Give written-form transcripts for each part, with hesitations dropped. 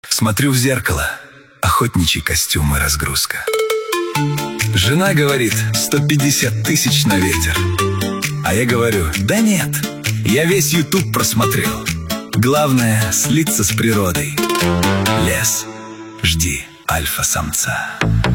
Смотрю в зеркало, охотничий костюм и разгрузка. Жена говорит, 150 тысяч на ветер. А я говорю, да нет, я весь YouTube просмотрел. Главное слиться с природой. Лес, жди альфа-самца.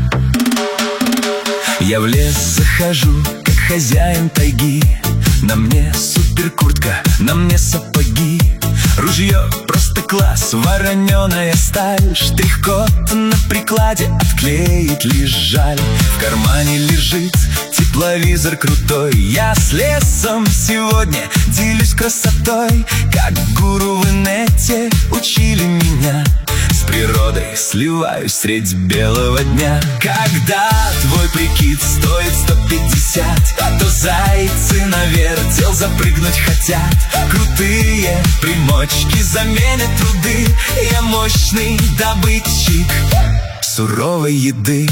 Я в лес захожу, как хозяин тайги. На мне суперкуртка, на мне сапоги. Ружье просто класс, вороненая сталь. Штрих-код на прикладе отклеить лишь жаль. В кармане лежит тепловизор крутой. Я с лесом сегодня делюсь красотой, как гуру в инете учили меня. С природой сливаюсь средь белого дня. Когда твой прикид стоит 150, то зайцы на вертел запрыгнуть хотят. Крутые примочки заменят труды. Я мощный добытчик суровой еды.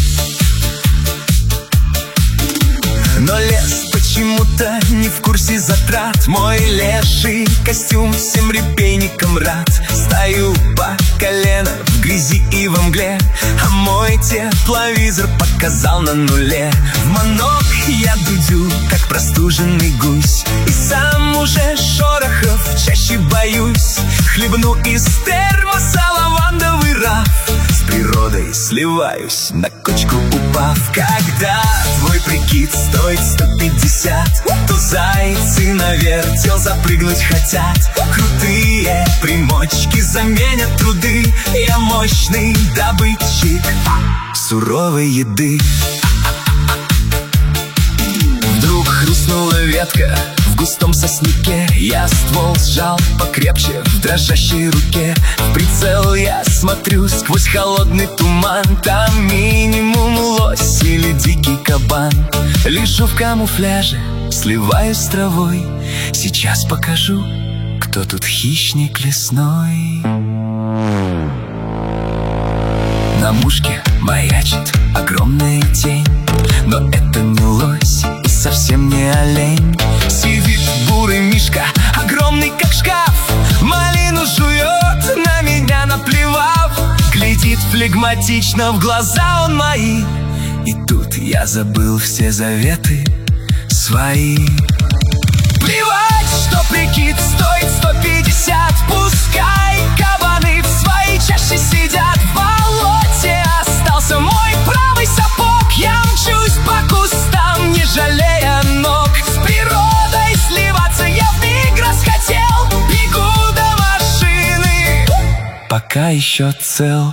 Но лес почему-то не в курсе затрат. Мой леший костюм всем репейникам рад. Стою по колено в грязи и во мгле, а мой тепловизор показал на нуле. В манок я дудю, как простуженный гусь, и сам уже шорохов чаще боюсь. Хлебну из термоса лавандовый раф. С природой сливаюсь, на кочку упав. Когда твой прикид стоит 150, то зайцы на вертел запрыгнуть хотят. Крутые примочки заменят труды. Я мощный добытчик суровой еды. Вдруг хрустнула ветка в густом сосняке. Я ствол сжал покрепче в дрожащей руке. В прицел я смотрю сквозь холодный туман. Там минимум лось или дикий кабан. Лежу в камуфляже, сливаюсь с травой. Сейчас покажу, кто тут хищник лесной. На мушке маячит огромная тень, но это не лось и совсем не олень. Сидит бурый мишка, огромный как шкаф. Малину жует, на меня наплевав. Глядит флегматично, в глаза он мои. И тут я забыл все заветы свои. Плевать, что прикид стоит 150. Пускай кабаны в своей чаще сидят. В болоте остался мой правый сапог. Я мчусь по кустам, не жалея ног. С природой сливаться я вмиг расхотел. Бегу до машины, пока еще цел.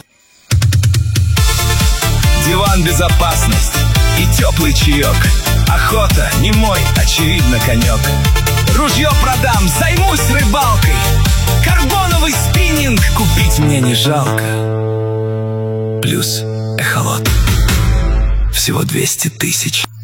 Диван, безопасность и теплый чаек. Охота не мой, очевидно, конек. Ружье продам, займусь рыбалкой. Карбоновый спиннинг купить мне не жалко. Плюс эхолот всего 200 тысяч.